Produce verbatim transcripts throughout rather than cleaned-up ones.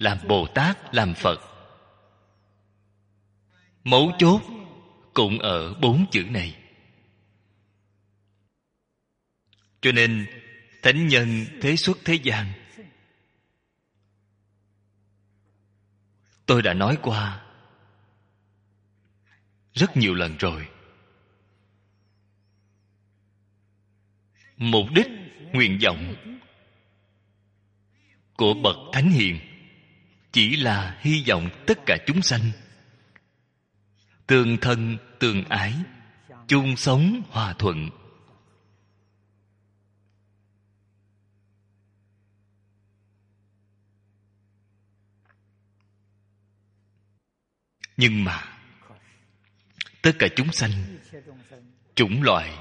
làm Bồ Tát, làm Phật. Mấu chốt cũng ở bốn chữ này. Cho nên thánh nhân thế xuất thế gian, tôi đã nói qua rất nhiều lần rồi. Mục đích, nguyện vọng của bậc thánh hiền chỉ là hy vọng tất cả chúng sanh tương thân tương ái, chung sống hòa thuận. Nhưng mà tất cả chúng sanh, chủng loại,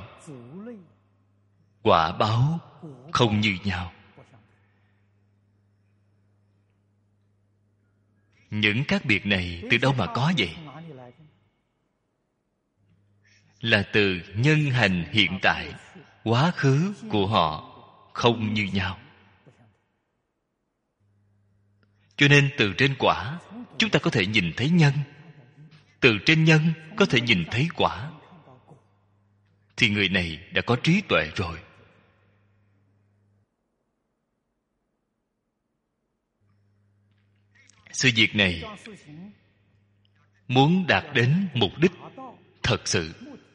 quả báo không như nhau. Những khác biệt này từ đâu mà có vậy? Là từ nhân hành hiện tại, quá khứ của họ không như nhau. Cho nên từ trên quả chúng ta có thể nhìn thấy nhân, từ trên nhân có thể nhìn thấy quả, thì người này đã có trí tuệ rồi. Sự việc này muốn đạt đến mục đích thật sự,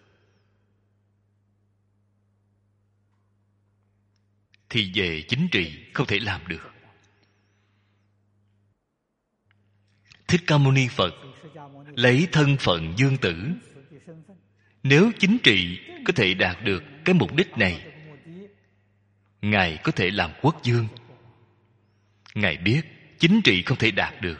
thì về chính trị không thể làm được. Thích Ca Mâu Ni Phật lấy thân phận dương tử, nếu chính trị có thể đạt được cái mục đích này, Ngài có thể làm quốc vương. Ngài biết chính trị không thể đạt được,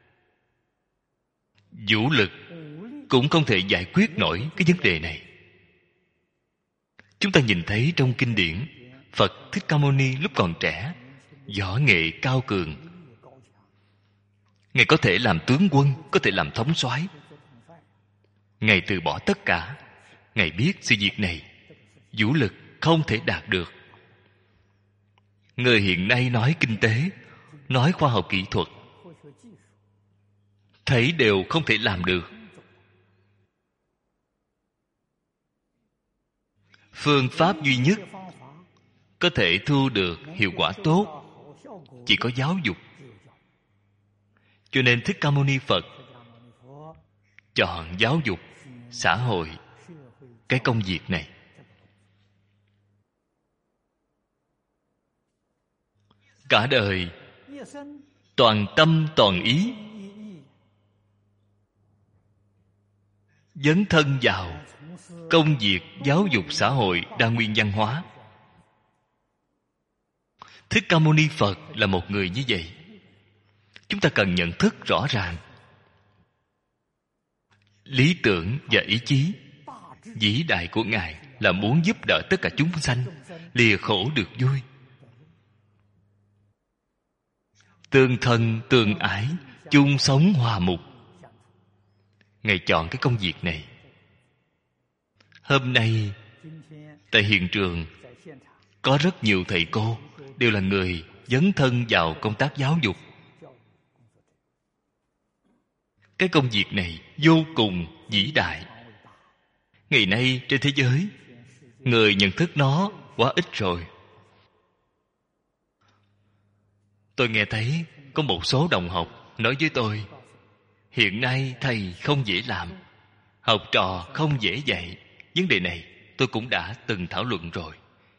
vũ lực cũng không thể giải quyết nổi cái vấn đề này. Chúng ta nhìn thấy trong kinh điển, Phật Thích Ca Mâu Ni lúc còn trẻ, võ nghệ cao cường. Ngài có thể làm tướng quân, có thể làm thống soái. Ngài từ bỏ tất cả. Ngài biết sự việc này vũ lực không thể đạt được. Người hiện nay nói kinh tế, nói khoa học kỹ thuật, thấy đều không thể làm được. Phương pháp duy nhất có thể thu được hiệu quả tốt chỉ có giáo dục. Cho nên Thích Ca Mâu Ni Phật chọn giáo dục xã hội cái công việc này. Cả đời toàn tâm toàn ý dấn thân vào công việc giáo dục xã hội đa nguyên văn hóa. Thích Ca Mâu Ni Phật là một người như vậy. Chúng ta cần nhận thức rõ ràng lý tưởng và ý chí vĩ đại của Ngài là muốn giúp đỡ tất cả chúng sanh lìa khổ được vui, tương thân tương ái, chung sống hòa mục. Ngài chọn cái công việc này. Hôm nay tại hiện trường có rất nhiều thầy cô đều là người dấn thân vào công tác giáo dục. Cái công việc này vô cùng vĩ đại. Ngày nay trên thế giới, người nhận thức nó quá ít rồi. Tôi nghe thấy có một số đồng học nói với tôi, hiện nay thầy không dễ làm, học trò không dễ dạy. Vấn đề này tôi cũng đã từng thảo luận rồi.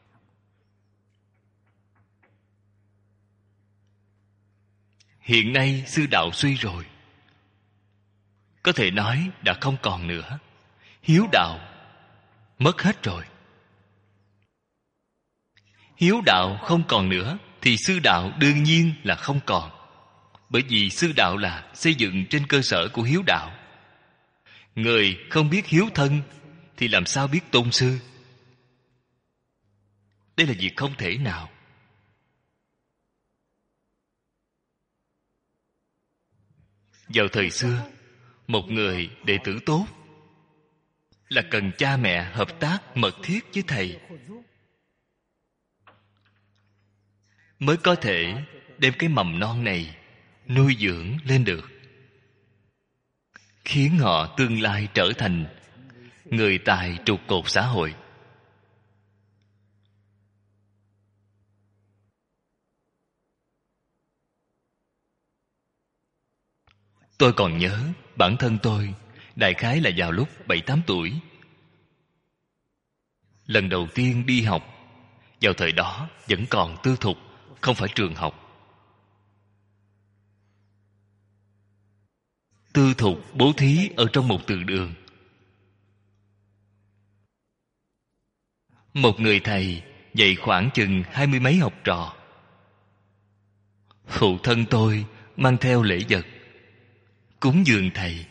Hiện nay sư đạo suy rồi, có thể nói đã không còn nữa. Hiếu đạo mất hết rồi. Hiếu đạo không còn nữa thì sư đạo đương nhiên là không còn. Bởi vì sư đạo là xây dựng trên cơ sở của hiếu đạo. Người không biết hiếu thân thì làm sao biết tôn sư? Đây là việc không thể nào. Vào thời xưa, một người đệ tử tốt là cần cha mẹ hợp tác mật thiết với thầy, mới có thể đem cái mầm non này nuôi dưỡng lên được, khiến họ tương lai trở thành người tài trụ cột xã hội. Tôi còn nhớ bản thân tôi đại khái là vào lúc bảy tám tuổi, lần đầu tiên đi học. Vào thời đó vẫn còn tư thục, không phải trường học. Tư thục bố thí ở trong một từ đường. Một người thầy dạy khoảng chừng hai mươi mấy học trò. Phụ thân tôi mang theo lễ vật cúng dường thầy.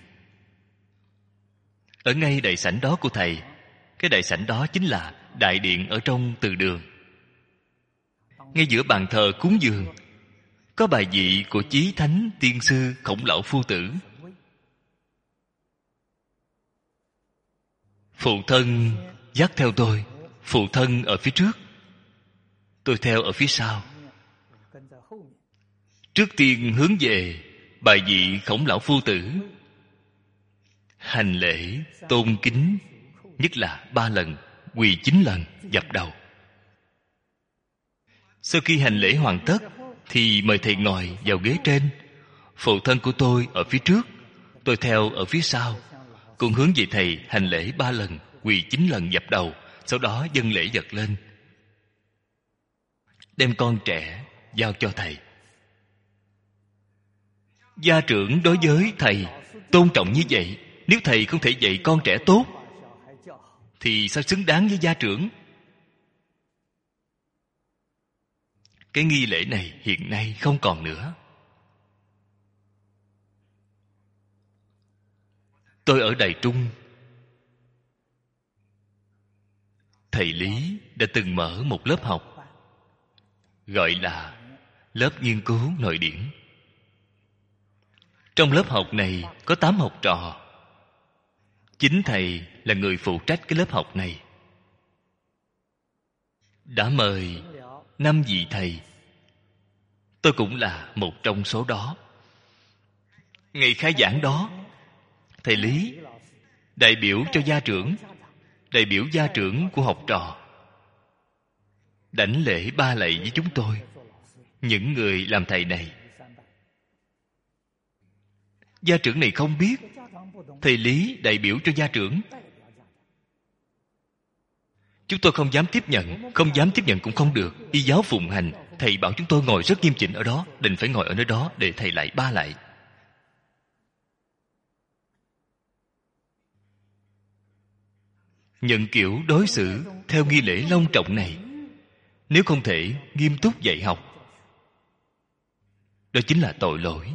Ở ngay đại sảnh đó của thầy, cái đại sảnh đó chính là đại điện ở trong từ đường. Ngay giữa bàn thờ cúng dường có bài vị của chí thánh tiên sư Khổng Lão Phu Tử. Phụ thân dắt theo tôi. Phụ thân ở phía trước, tôi theo ở phía sau. Trước tiên hướng về bài vị Khổng Lão Phu Tử, hành lễ tôn kính, nhất là ba lần, quỳ chín lần, dập đầu. Sau khi hành lễ hoàn tất thì mời thầy ngồi vào ghế trên. Phụ thân của tôi ở phía trước, tôi theo ở phía sau, cùng hướng về thầy hành lễ ba lần, quỳ chín lần, dập đầu. Sau đó dâng lễ vật lên, đem con trẻ giao cho thầy. Gia trưởng đối với thầy tôn trọng như vậy. Nếu thầy không thể dạy con trẻ tốt thì sao xứng đáng với gia trưởng? Cái nghi lễ này hiện nay không còn nữa. Tôi ở Đài Trung, thầy Lý đã từng mở một lớp học gọi là lớp nghiên cứu nội điển. Trong lớp học này có tám học trò. Chính thầy là người phụ trách cái lớp học này. Đã mời năm vị thầy, tôi cũng là một trong số đó. Ngày khai giảng đó, thầy Lý đại biểu cho gia trưởng, đại biểu gia trưởng của học trò, đảnh lễ ba lạy với chúng tôi, những người làm thầy này. Gia trưởng này không biết thầy Lý đại biểu cho gia trưởng. Chúng tôi không dám tiếp nhận. Không dám tiếp nhận cũng không được. Y giáo phụng hành, thầy bảo chúng tôi ngồi rất nghiêm chỉnh ở đó, định phải ngồi ở nơi đó để thầy lại ba lại. Nhận kiểu đối xử theo nghi lễ long trọng này, nếu không thể nghiêm túc dạy học, đó chính là tội lỗi.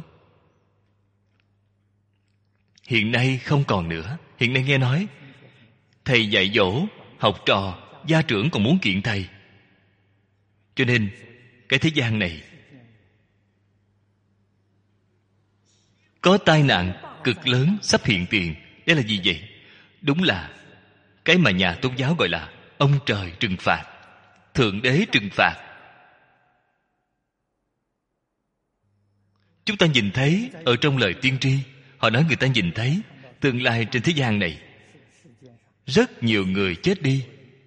Hiện nay không còn nữa. Hiện nay nghe nói thầy dạy dỗ, học trò, gia trưởng còn muốn kiện thầy. Cho nên cái thế gian này có tai nạn cực lớn sắp hiện tiền. Đây là gì vậy? Đúng là cái mà nhà tôn giáo gọi là ông trời trừng phạt, thượng đế trừng phạt. Chúng ta nhìn thấy ở trong lời tiên tri, họ nói người ta nhìn thấy tương lai trên thế gian này rất nhiều người chết đi,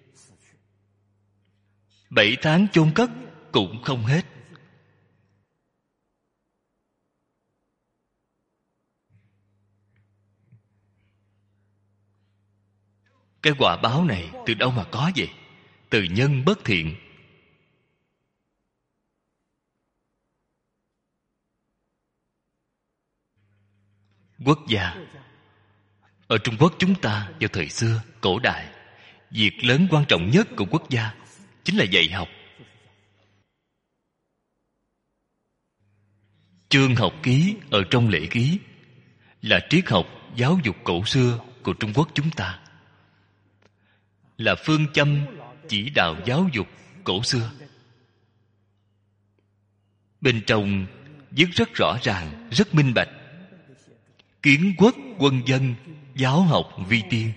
bảy tháng chôn cất cũng không hết. Cái quả báo này từ đâu mà có vậy? Từ nhân bất thiện. Quốc gia ở Trung Quốc chúng ta vào thời xưa cổ đại, việc lớn quan trọng nhất của quốc gia chính là dạy học. Chương học ký ở trong lễ ký là triết học giáo dục cổ xưa của Trung Quốc chúng ta, là phương châm chỉ đạo giáo dục cổ xưa. Bên trong viết rất rõ ràng, rất minh bạch: kiến quốc quân dân, giáo học vi tiên.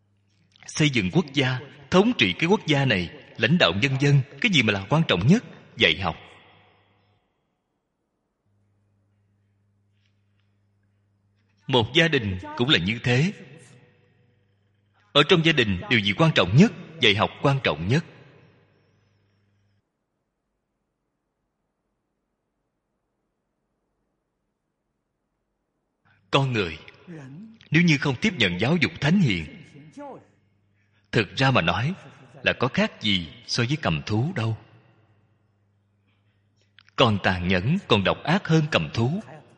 Xây dựng quốc gia, thống trị cái quốc gia này, lãnh đạo nhân dân, cái gì mà là quan trọng nhất? dạy học. Một gia đình cũng là như thế. Ở trong gia đình, điều gì quan trọng nhất? Dạy học quan trọng nhất. Con người nếu như không tiếp nhận giáo dục thánh hiền, thực ra mà nói là có khác gì so với cầm thú đâu. Còn tàn nhẫn, còn độc ác hơn cầm thú.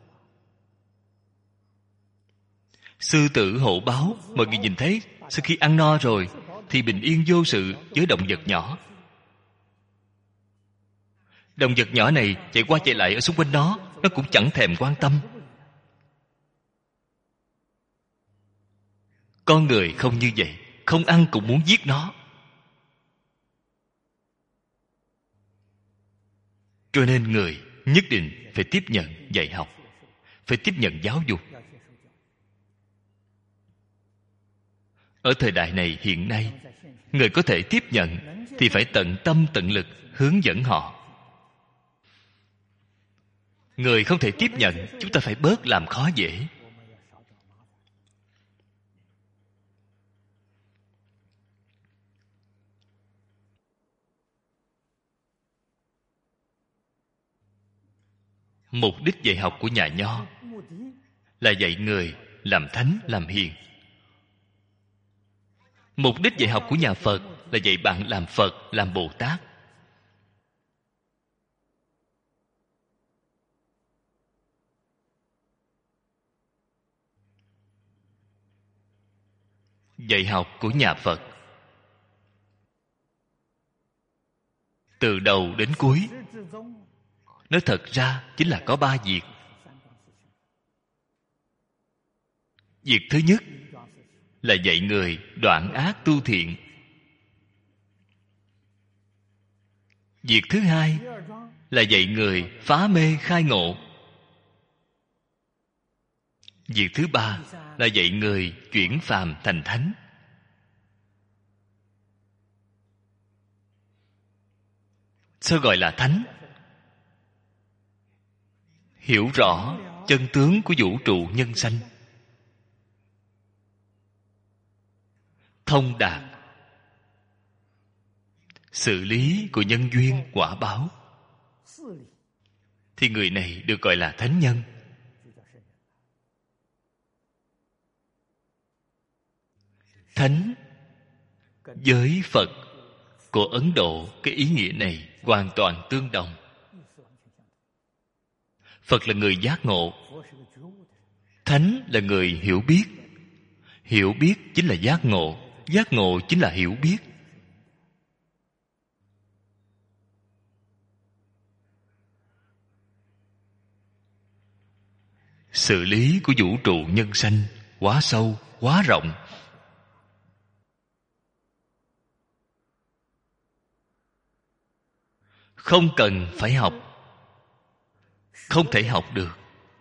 Sư tử hổ báo, mọi người nhìn thấy, sau khi ăn no rồi thì bình yên vô sự với động vật nhỏ. Động vật nhỏ này chạy qua chạy lại ở xung quanh nó, nó cũng chẳng thèm quan tâm. Con người không như vậy, không ăn cũng muốn giết nó. Cho nên người nhất định phải tiếp nhận dạy học, phải tiếp nhận giáo dục. Ở thời đại này hiện nay, người có thể tiếp nhận thì phải tận tâm tận lực hướng dẫn họ. Người không thể tiếp nhận, chúng ta phải bớt làm khó dễ. Mục đích dạy học của nhà Nho là dạy người làm thánh, làm hiền. Mục đích dạy học của nhà Phật là dạy bạn làm Phật, làm Bồ Tát. Dạy học của nhà Phật từ đầu đến cuối, nói thật ra chính là có ba việc. Việc thứ nhất là dạy người đoạn ác tu thiện. Việc thứ hai là dạy người phá mê khai ngộ. Việc thứ ba là dạy người chuyển phàm thành thánh. Sao gọi là thánh? Hiểu rõ chân tướng của vũ trụ nhân sanh, thông đạt sự lý của nhân duyên quả báo, thì người này được gọi là thánh nhân. Thánh với Phật của Ấn Độ, cái ý nghĩa này hoàn toàn tương đồng. Phật là người giác ngộ, thánh là người hiểu biết. Hiểu biết chính là giác ngộ, giác ngộ chính là hiểu biết. Sự lý của vũ trụ nhân sanh quá sâu, quá rộng. Không cần phải học, không thể học được.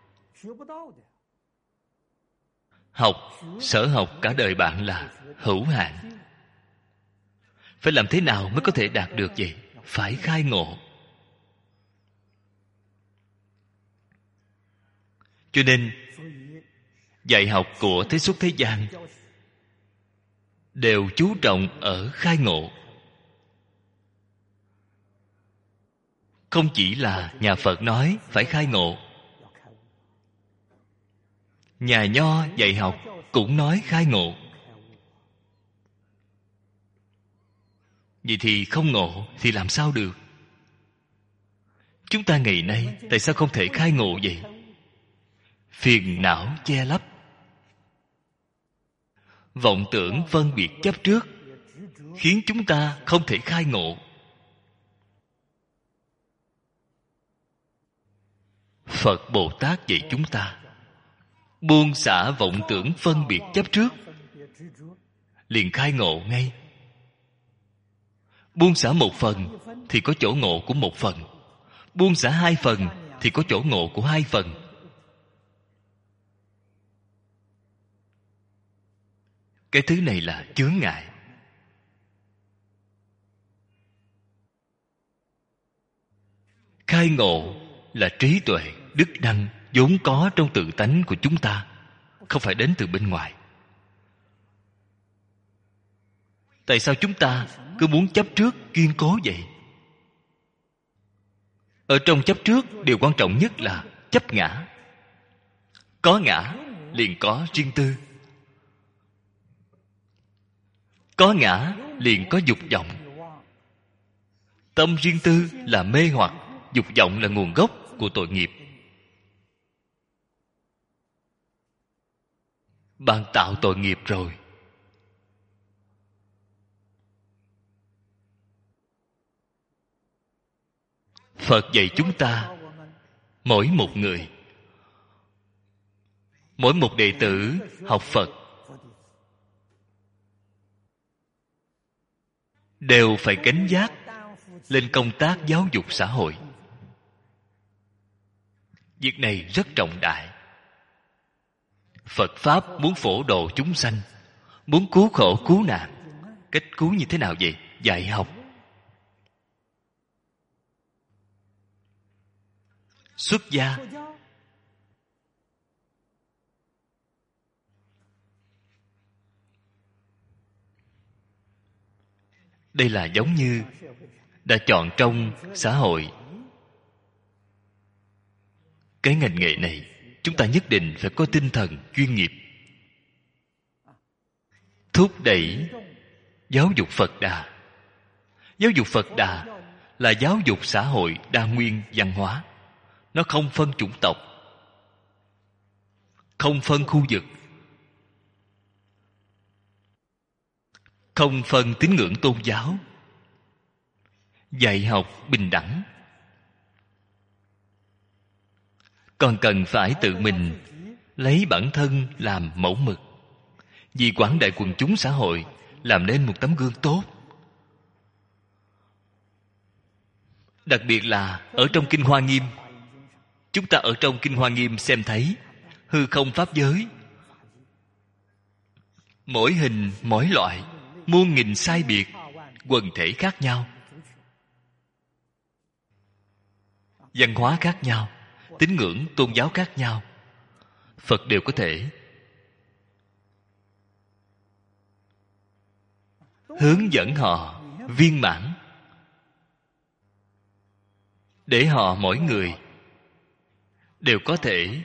Học, sở học cả đời bạn là hữu hạn. Phải làm thế nào mới có thể đạt được vậy? Phải khai ngộ. Cho nên dạy học của thế xuất thế gian đều chú trọng ở khai ngộ. Không chỉ là nhà Phật nói phải khai ngộ, nhà Nho dạy học cũng nói khai ngộ. Vậy thì không ngộ thì làm sao được? Chúng ta ngày nay tại sao không thể khai ngộ vậy? Phiền não che lấp, vọng tưởng phân biệt chấp trước, khiến chúng ta không thể khai ngộ. Phật Bồ Tát dạy chúng ta buông xả vọng tưởng phân biệt chấp trước, liền khai ngộ ngay. Buông xả một phần thì có chỗ ngộ của một phần, buông xả hai phần thì có chỗ ngộ của hai phần. Cái thứ này là chướng ngại. Khai ngộ là trí tuệ, đức năng vốn có trong tự tánh của chúng ta, không phải đến từ bên ngoài. Tại sao chúng ta cứ muốn chấp trước kiên cố vậy? Ở trong chấp trước, điều quan trọng nhất là chấp ngã. Có ngã liền có riêng tư. Có ngã liền có dục vọng. Tâm riêng tư là mê hoặc, dục vọng là nguồn gốc của tội nghiệp. Bạn tạo tội nghiệp rồi. Phật dạy chúng ta, mỗi một người, mỗi một đệ tử học Phật đều phải cảnh giác lên công tác giáo dục xã hội. Việc này rất trọng đại. Phật Pháp muốn phổ độ chúng sanh, muốn cứu khổ cứu nạn. Cách cứu như thế nào vậy? Dạy học. Xuất gia. Đây là giống như đã chọn trong xã hội cái ngành nghề này, chúng ta nhất định phải có tinh thần chuyên nghiệp, thúc đẩy giáo dục Phật Đà. Giáo dục Phật Đà là giáo dục xã hội đa nguyên văn hóa. Nó không phân chủng tộc, không phân khu vực, không phân tín ngưỡng tôn giáo. Dạy học bình đẳng. Còn cần phải tự mình lấy bản thân làm mẫu mực, vì quảng đại quần chúng xã hội làm nên một tấm gương tốt. Đặc biệt là ở trong Kinh Hoa Nghiêm, chúng ta ở trong Kinh Hoa Nghiêm xem thấy hư không pháp giới, mỗi hình mỗi loại, muôn nghìn sai biệt, quần thể khác nhau, văn hóa khác nhau, tín ngưỡng tôn giáo khác nhau, Phật đều có thể hướng dẫn họ viên mãn, để họ mỗi người đều có thể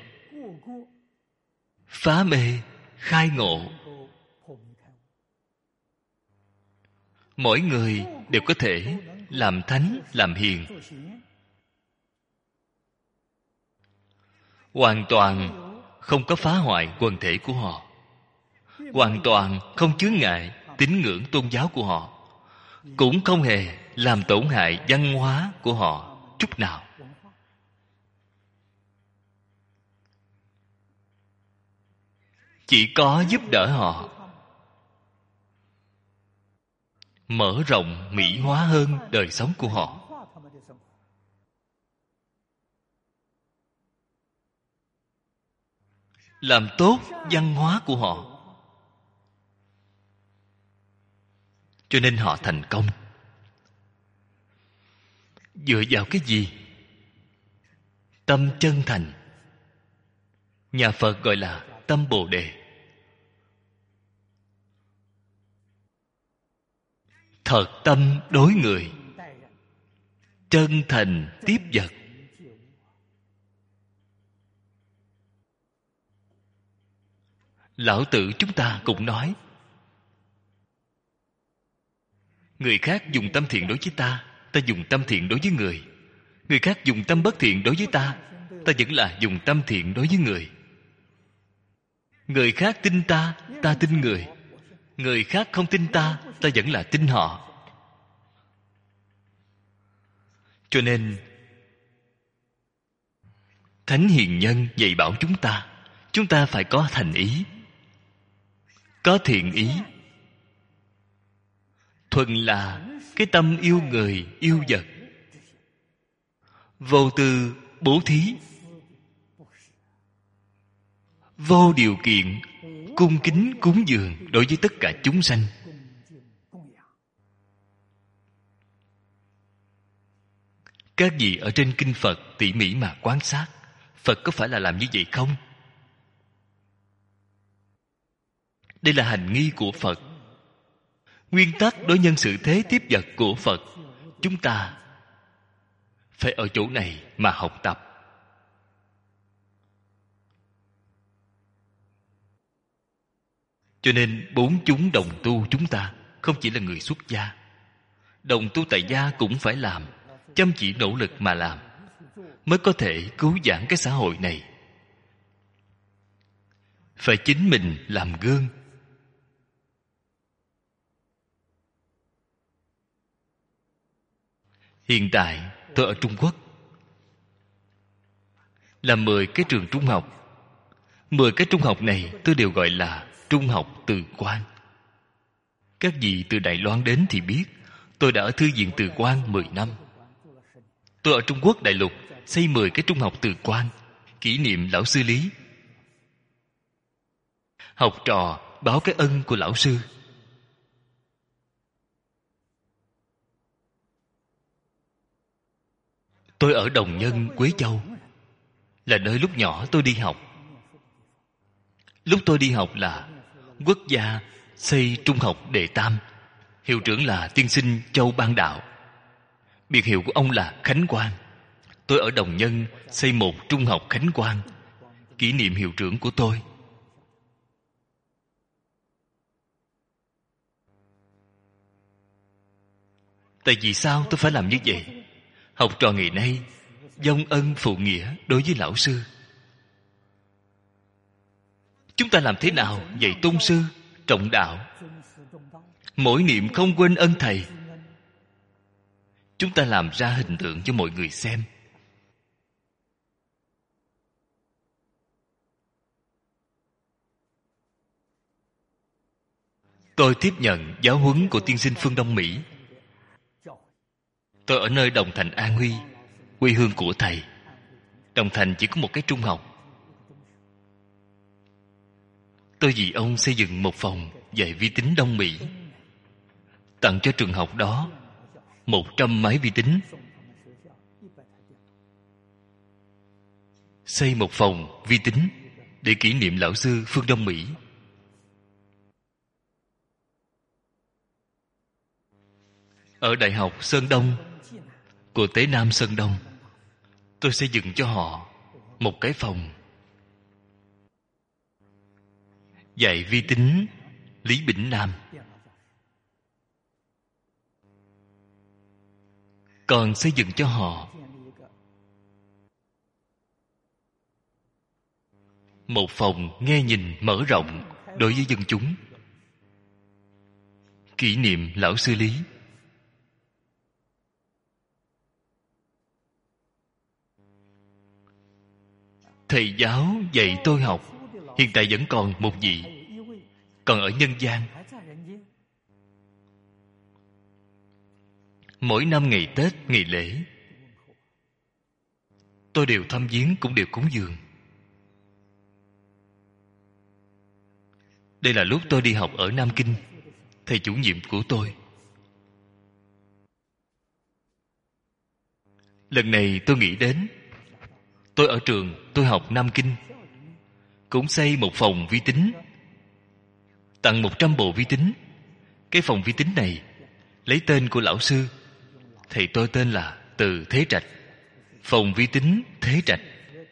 phá mê khai ngộ. Mỗi người đều có thể làm thánh làm hiền, hoàn toàn không có phá hoại quần thể của họ, hoàn toàn không chướng ngại tín ngưỡng tôn giáo của họ, cũng không hề làm tổn hại văn hóa của họ chút nào. Chỉ có giúp đỡ họ mở rộng mỹ hóa hơn đời sống của họ, làm tốt văn hóa của họ, cho nên họ thành công. Dựa vào cái gì? Tâm chân thành. Nhà Phật gọi là tâm Bồ Đề. Thật tâm đối người, chân thành tiếp vật. Lão Tử chúng ta cũng nói, người khác dùng tâm thiện đối với ta, ta dùng tâm thiện đối với người. Người khác dùng tâm bất thiện đối với ta, ta vẫn là dùng tâm thiện đối với người. Người khác tin ta, ta tin người. Người khác không tin ta, ta vẫn là tin họ. Cho nên Thánh Hiền Nhân dạy bảo chúng ta, chúng ta phải có thành ý, có thiện ý, thuần là cái tâm yêu người, yêu vật, vô tư bố thí, vô điều kiện cung kính cúng dường đối với tất cả chúng sanh. Các vị ở trên kinh Phật tỉ mỉ mà quan sát, Phật có phải là làm như vậy không? Đây là hành nghi của Phật. Nguyên tắc đối nhân xử thế tiếp vật của Phật, chúng ta phải ở chỗ này mà học tập. Cho nên bốn chúng đồng tu chúng ta không chỉ là người xuất gia. Đồng tu tại gia cũng phải làm, chăm chỉ nỗ lực mà làm, mới có thể cứu vãn cái xã hội này. Phải chính mình làm gương. Hiện tại tôi ở Trung Quốc, là mười cái trường trung học. Mười cái trung học này tôi đều gọi là trung học Từ Quan. Các vị từ Đài Loan đến thì biết, tôi đã ở Thư viện Từ Quan mười năm. Tôi ở Trung Quốc đại lục xây mười cái trung học Từ Quan, kỷ niệm lão sư Lý. Học trò báo cái ân của lão sư. Tôi ở Đồng Nhân, Quế Châu, là nơi lúc nhỏ tôi đi học. Lúc tôi đi học là quốc gia xây trung học Đệ Tam, hiệu trưởng là tiên sinh Châu Ban Đạo, biệt hiệu của ông là Khánh Quang. Tôi ở Đồng Nhân xây một trung học Khánh Quang, kỷ niệm hiệu trưởng của tôi. Tại vì sao tôi phải làm như vậy? Học trò ngày nay vong ân phụ nghĩa đối với lão sư. Chúng ta làm thế nào dạy tôn sư trọng đạo, mỗi niệm không quên ân thầy? Chúng ta làm ra hình tượng cho mọi người xem. Tôi tiếp nhận giáo huấn của tiên sinh Phương Đông Mỹ. Tôi ở nơi Đồng Thành, An Huy, quê hương của thầy. Đồng Thành chỉ có một cái trung học. Tôi vì ông xây dựng một phòng dạy vi tính Đông Mỹ, tặng cho trường học đó một trăm máy vi tính, xây một phòng vi tính để kỷ niệm lão sư Phương Đông Mỹ. Ở Đại học Sơn Đông của Tế Nam Sơn Đông, tôi xây dựng cho họ một cái phòng dạy vi tính Lý Bỉnh Nam. Còn xây dựng cho họ một phòng nghe nhìn mở rộng đối với dân chúng, kỷ niệm lão sư Lý. Thầy giáo dạy tôi học hiện tại vẫn còn một vị, còn ở nhân gian. Mỗi năm ngày Tết, ngày lễ, tôi đều thăm viếng, cũng đều cúng dường. Đây là lúc tôi đi học ở Nam Kinh. Thầy chủ nhiệm của tôi, lần này tôi nghĩ đến, tôi ở trường tôi học Nam Kinh cũng xây một phòng vi tính, tặng một trăm bộ vi tính. Cái phòng vi tính này lấy tên của lão sư. Thầy tôi tên là Từ Thế Trạch. Phòng vi tính Thế Trạch.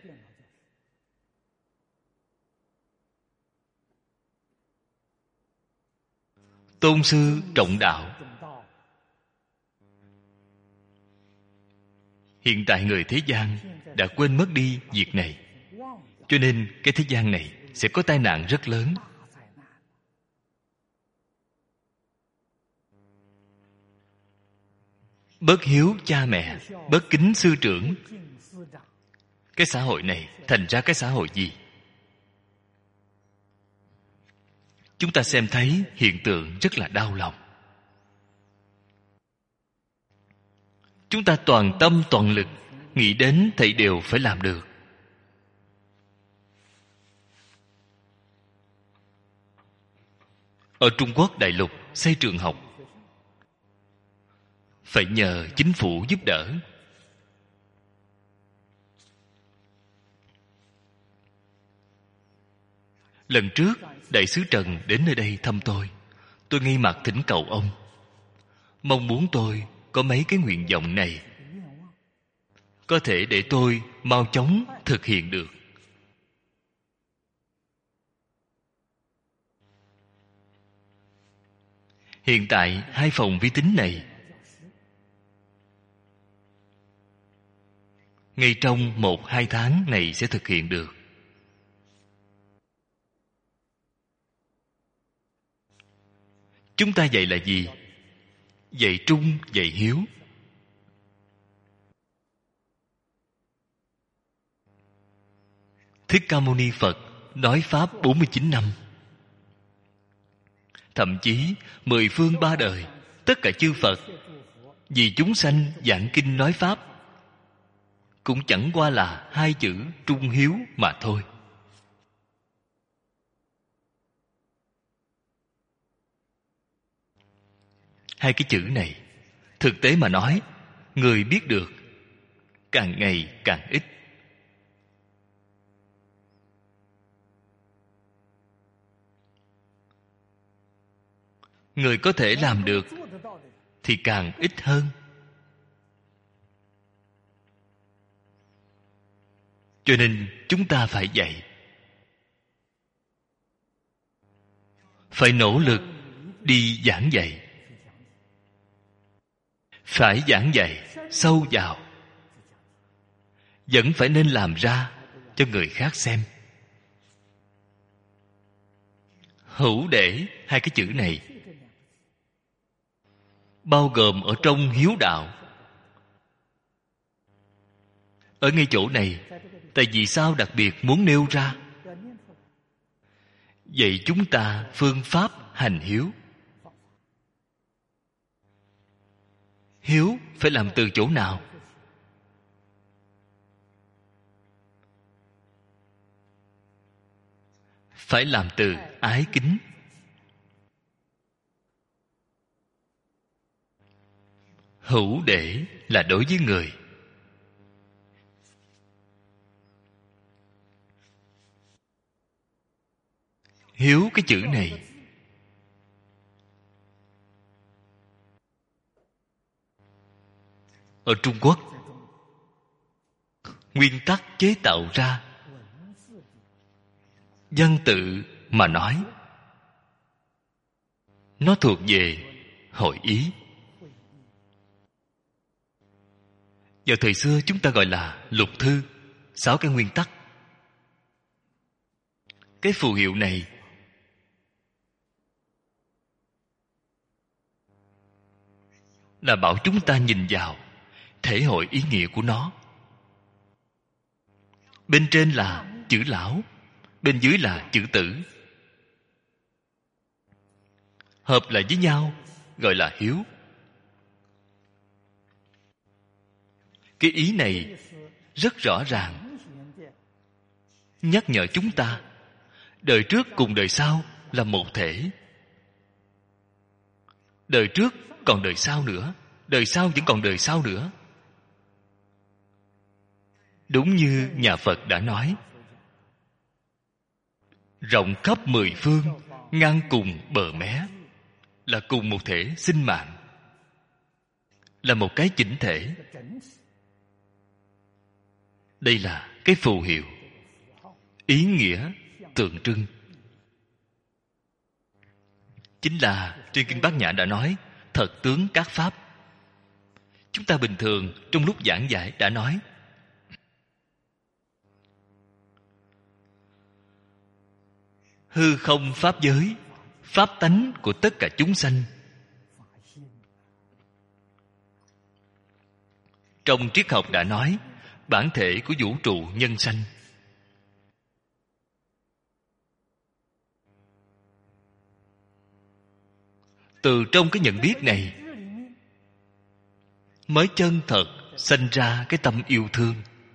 Tôn sư trọng đạo. Hiện tại người thế gian đã quên mất đi việc này, cho nên cái thế gian này sẽ có tai nạn rất lớn. Bất hiếu cha mẹ, bất kính sư trưởng. Cái xã hội này thành ra cái xã hội gì? Chúng ta xem thấy hiện tượng rất là đau lòng. Chúng ta toàn tâm toàn lực nghĩ đến thầy đều phải làm được. Ở Trung Quốc đại lục xây trường học phải nhờ chính phủ giúp đỡ. Lần trước Đại sứ Trần đến nơi đây thăm tôi. Tôi ngay mặt thỉnh cầu ông, mong muốn tôi có mấy cái nguyện vọng này có thể để tôi mau chóng thực hiện được. Hiện tại hai phòng vi tính này ngay trong một hai tháng này sẽ thực hiện được. Chúng ta dạy là gì? Dạy trung, dạy hiếu. Thích Ca Mâu Ni Phật nói Pháp bốn mươi chín năm. Thậm chí mười phương ba đời, tất cả chư Phật vì chúng sanh giảng kinh nói Pháp cũng chẳng qua là hai chữ trung hiếu mà thôi. Hai cái chữ này, thực tế mà nói, người biết được càng ngày càng ít. Người có thể làm được thì càng ít hơn. Cho nên chúng ta phải dạy, phải nỗ lực đi giảng dạy, phải giảng dạy sâu vào, vẫn phải nên làm ra cho người khác xem. Hữu để, hai cái chữ này bao gồm ở trong hiếu đạo. Ở ngay chỗ này, tại vì sao đặc biệt muốn nêu ra? Vậy chúng ta phương pháp hành hiếu. Hiếu phải làm từ chỗ nào? Phải làm từ ái kính. Hữu để là đối với người. Hiếu cái chữ này ở Trung Quốc nguyên tắc chế tạo ra, văn tự mà nói, nó thuộc về hội ý. Vào thời xưa chúng ta gọi là lục thư, sáu cái nguyên tắc. Cái phù hiệu này là bảo chúng ta nhìn vào, thể hội ý nghĩa của nó. Bên trên là chữ lão, bên dưới là chữ tử, hợp lại với nhau gọi là hiếu. Cái ý này rất rõ ràng, nhắc nhở chúng ta đời trước cùng đời sau là một thể. Đời trước còn đời sau nữa, đời sau vẫn còn đời sau nữa. Đúng như nhà Phật đã nói, rộng khắp mười phương, ngang cùng bờ mé, là cùng một thể sinh mạng, là một cái chỉnh thể. Đây là cái phù hiệu, ý nghĩa tượng trưng. Chính là trên Kinh Bát Nhã đã nói thật tướng các pháp. Chúng ta bình thường trong lúc giảng giải đã nói hư không pháp giới, pháp tánh của tất cả chúng sanh. Trong triết học đã nói bản thể của vũ trụ nhân sanh. Từ trong cái nhận biết này mới chân thật sanh ra cái tâm yêu thương,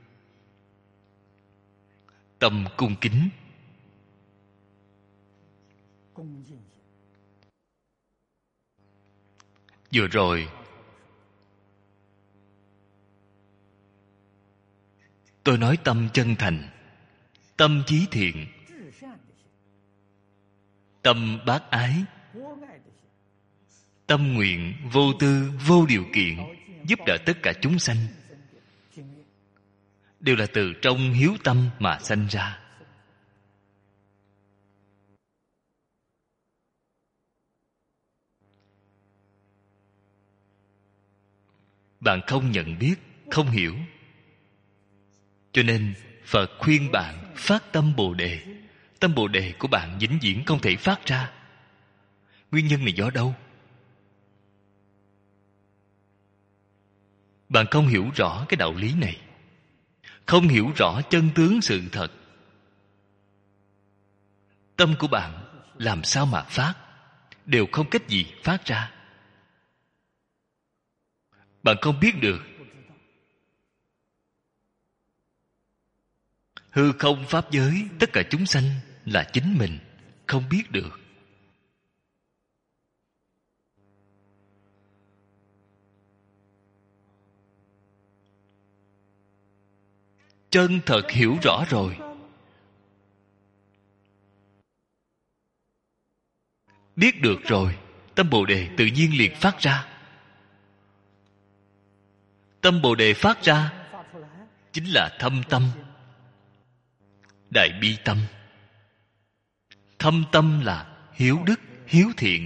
tâm cung kính. Vừa rồi tôi nói tâm chân thành, tâm chí thiện, tâm bác ái, tâm nguyện vô tư vô điều kiện giúp đỡ tất cả chúng sanh, đều là từ trong hiếu tâm mà sanh ra. Bạn không nhận biết, không hiểu, cho nên Phật khuyên bạn phát tâm Bồ Đề. Tâm Bồ Đề của bạn vĩnh viễn không thể phát ra. Nguyên nhân này do đâu? Bạn không hiểu rõ cái đạo lý này, không hiểu rõ chân tướng sự thật. Tâm của bạn làm sao mà phát, đều không cách gì phát ra. Bạn không biết được. Hư không pháp giới, tất cả chúng sanh là chính mình, không biết được. Chân thật hiểu rõ rồi, biết được rồi, tâm Bồ Đề tự nhiên liền phát ra. Tâm Bồ Đề phát ra chính là thâm tâm, đại bi tâm. Thâm tâm là hiếu đức, hiếu thiện.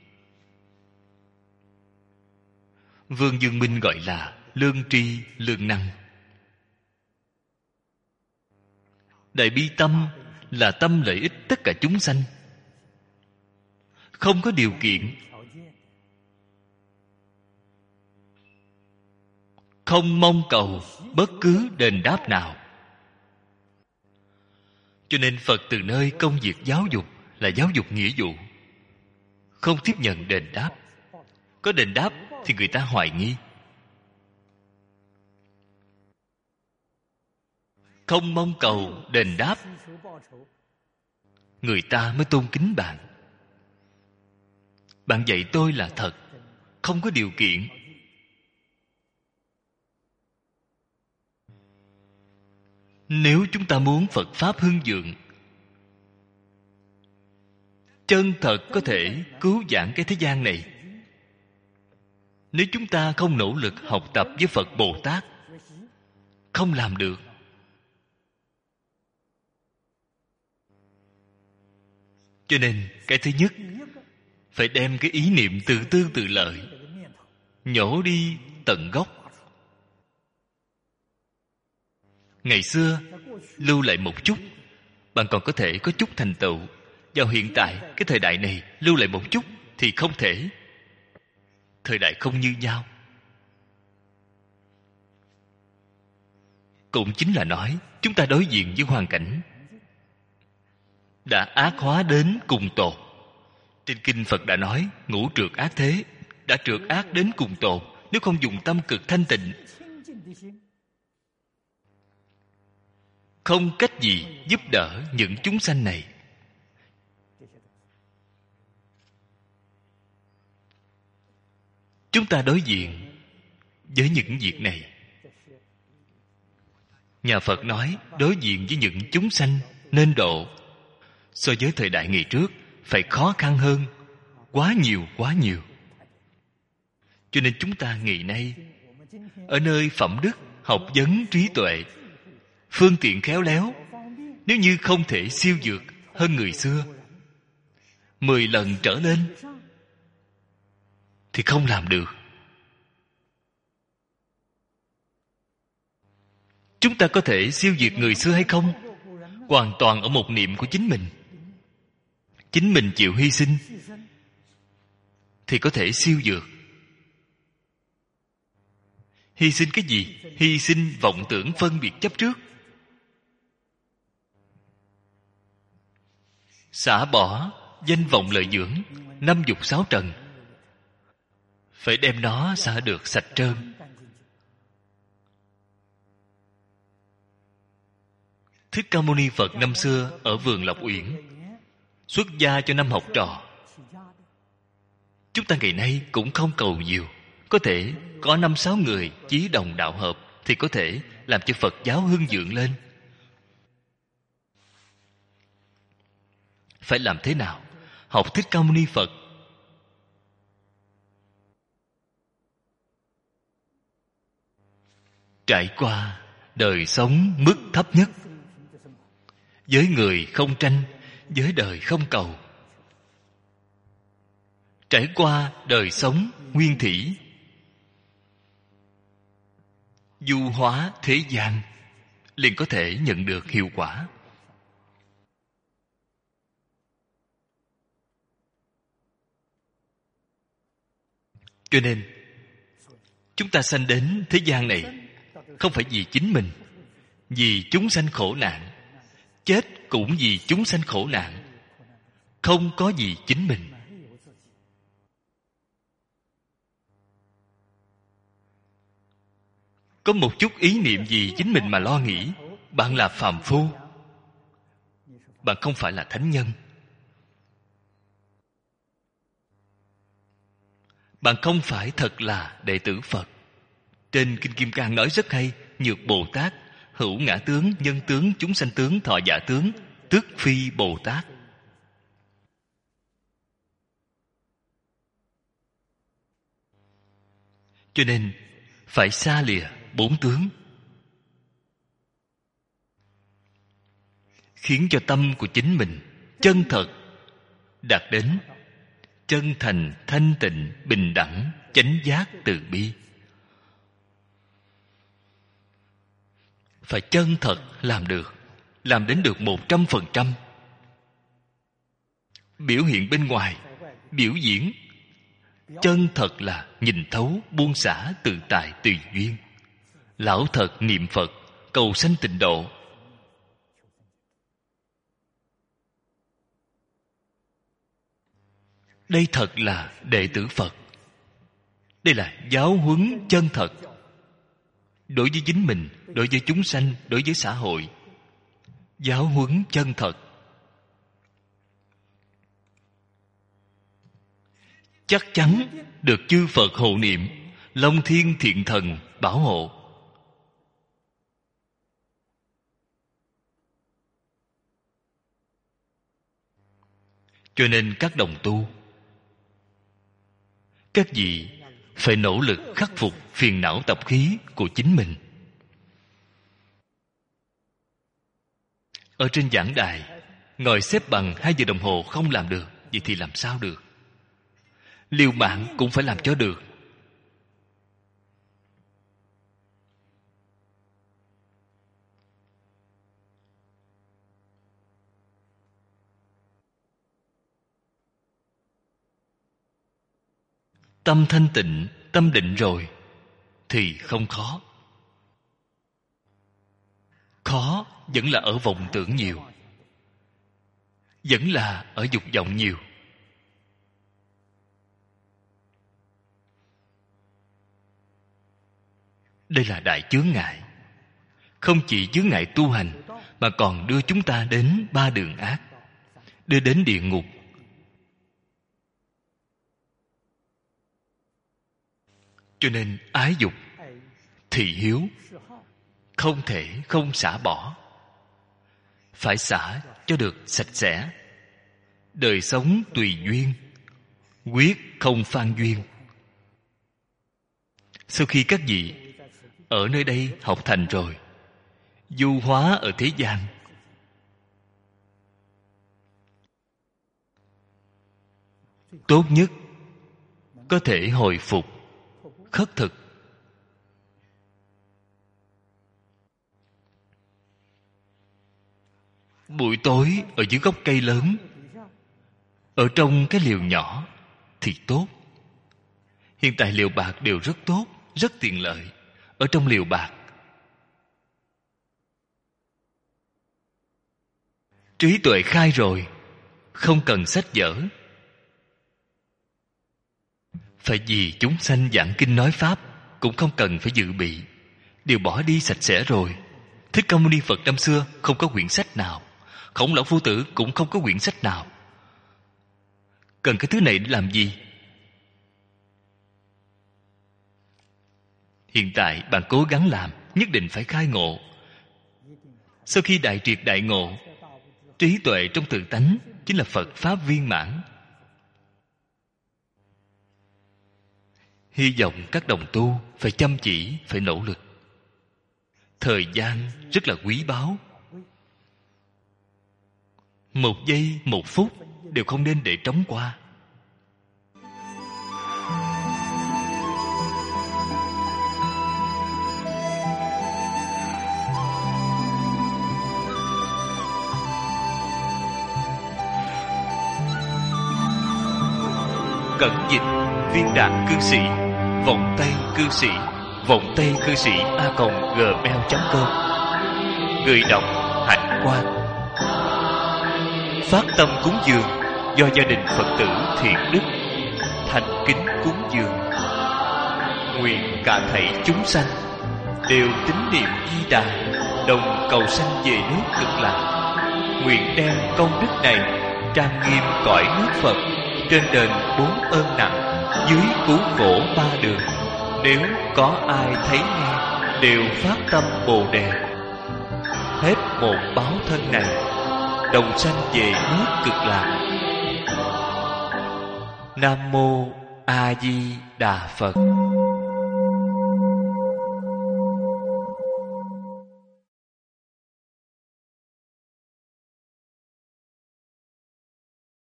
Vương Dương Minh gọi là lương tri, lương năng. Đại bi tâm là tâm lợi ích tất cả chúng sanh, không có điều kiện, không mong cầu bất cứ đền đáp nào. Cho nên Phật từ nơi công việc giáo dục là giáo dục nghĩa vụ, không tiếp nhận đền đáp. Có đền đáp thì người ta hoài nghi. Không mong cầu đền đáp, người ta mới tôn kính bạn. Bạn dạy tôi là thật, không có điều kiện. Nếu chúng ta muốn Phật Pháp hưng vượng, chân thật có thể cứu vãn cái thế gian này, nếu chúng ta không nỗ lực học tập với Phật Bồ Tát, không làm được. Cho nên cái thứ nhất, phải đem cái ý niệm tự tư tự lợi nhổ đi tận gốc. Ngày xưa lưu lại một chút, bạn còn có thể có chút thành tựu. Vào hiện tại, cái thời đại này lưu lại một chút thì không thể. Thời đại không như nhau. Cũng chính là nói, chúng ta đối diện với hoàn cảnh đã ác hóa đến cùng tột. Trên kinh Phật đã nói, ngũ trượt ác thế, đã trượt ác đến cùng tột. Nếu không dùng tâm cực thanh tịnh, không cách gì giúp đỡ những chúng sanh này. Chúng ta đối diện với những việc này. Nhà Phật nói đối diện với những chúng sanh nên độ, so với thời đại ngày trước phải khó khăn hơn quá nhiều quá nhiều. Cho nên chúng ta ngày nay ở nơi phẩm đức, học vấn, trí tuệ, phương tiện khéo léo, nếu như không thể siêu vượt hơn người xưa mười lần trở lên thì không làm được. Chúng ta có thể siêu việt người xưa hay không? Hoàn toàn ở một niệm của chính mình. Chính mình chịu hy sinh thì có thể siêu vượt. Hy sinh cái gì? Hy sinh vọng tưởng phân biệt chấp trước. Xả bỏ danh vọng lợi dưỡng, năm dục sáu trần, phải đem nó xả được sạch trơn. Thích Ca Mâu Ni Phật năm xưa ở vườn Lộc Uyển xuất gia cho năm học trò. Chúng ta ngày nay cũng không cầu nhiều, có thể có năm sáu người chí đồng đạo hợp thì có thể làm cho Phật giáo hưng vượng lên. Phải làm thế nào? học Thích Ca Mâu Ni Phật, trải qua đời sống mức thấp nhất, với người không tranh, với đời không cầu, trải qua đời sống nguyên thủy, du hóa thế gian, liền có thể nhận được hiệu quả. Cho nên chúng ta sanh đến thế gian này không phải vì chính mình, vì chúng sanh khổ nạn. Chết cũng vì chúng sanh khổ nạn, không có gì chính mình. Có một chút ý niệm gì chính mình mà lo nghĩ, bạn là phàm phu, bạn không phải là thánh nhân. Bạn không phải thật là đệ tử Phật. Trên Kinh Kim Cang nói rất hay: Nhược Bồ Tát, hữu ngã tướng, nhân tướng, chúng sanh tướng, thọ giả tướng, tức phi Bồ Tát. Cho nên phải xa lìa bốn tướng, khiến cho tâm của chính mình chân thật đạt đến chân thành, thanh tịnh, bình đẳng, chánh giác, từ bi. Phải chân thật làm được, làm đến được một trăm phần trăm. Biểu hiện bên ngoài, biểu diễn, chân thật là nhìn thấu, buông xả, tự tại, tùy duyên. Lão thật niệm Phật, cầu sanh tịnh độ. Đây thật là đệ tử Phật. Đây là giáo huấn chân thật. Đối với chính mình, đối với chúng sanh, đối với xã hội. Giáo huấn chân thật. Chắc chắn được chư Phật hộ niệm, Long Thiên Thiện Thần bảo hộ. Cho nên các đồng tu, các vị phải nỗ lực khắc phục phiền não tập khí của chính mình. Ở trên giảng đài, ngồi xếp bằng hai giờ đồng hồ không làm được, vậy thì làm sao được? Liều mạng cũng phải làm cho được. Tâm thanh tịnh, tâm định rồi thì không khó. Khó vẫn là ở vọng tưởng nhiều, vẫn là ở dục vọng nhiều. Đây là đại chướng ngại. Không chỉ chướng ngại tu hành, mà còn đưa chúng ta đến ba đường ác, đưa đến địa ngục. Cho nên ái dục, thị hiếu không thể không xả bỏ. Phải xả cho được sạch sẽ. Đời sống tùy duyên, quyết không phan duyên. Sau khi các vị ở nơi đây học thành rồi, du hóa ở thế gian, tốt nhất có thể hồi phục, khất thực. Buổi tối ở dưới gốc cây lớn, ở trong cái liều nhỏ thì tốt. Hiện tại liều bạc đều rất tốt, rất tiện lợi. Ở trong liều bạc, trí tuệ khai rồi, không cần sách vở. Phải vì chúng sanh giảng kinh nói pháp, cũng không cần phải dự bị, đều bỏ đi sạch sẽ rồi. Thích Ca Mâu Ni Phật năm xưa không có quyển sách nào, Khổng Lão Phu Tử cũng không có quyển sách nào. Cần cái thứ này để làm gì? Hiện tại bạn cố gắng làm, nhất định phải khai ngộ. Sau khi đại triệt đại ngộ, trí tuệ trong tự tánh chính là Phật Pháp viên mãn. Hy vọng các đồng tu phải chăm chỉ, phải nỗ lực. Thời gian rất là quý báu. Một giây, một phút đều không nên để trống qua. Cẩn dịch viên đạn cư sĩ, vọng tay cư sĩ, vọng tay cư sĩ a còng gmail chấm com. Người đọc Hạnh Quang. Phát tâm cúng dường do gia đình Phật tử Thiện Đức thành kính cúng dường. Nguyện cả thảy chúng sanh đều tín niệm Di Đà, đồng cầu sanh về nước Cực Lạc. Nguyện đem công đức này trang nghiêm cõi nước Phật, trên đền bốn ơn nặng, dưới cứu khổ ba đường. Nếu có ai thấy nghe đều phát tâm Bồ Đề, hết một báo thân này đồng sanh về nước Cực Lạc. Nam mô A Di Đà Phật.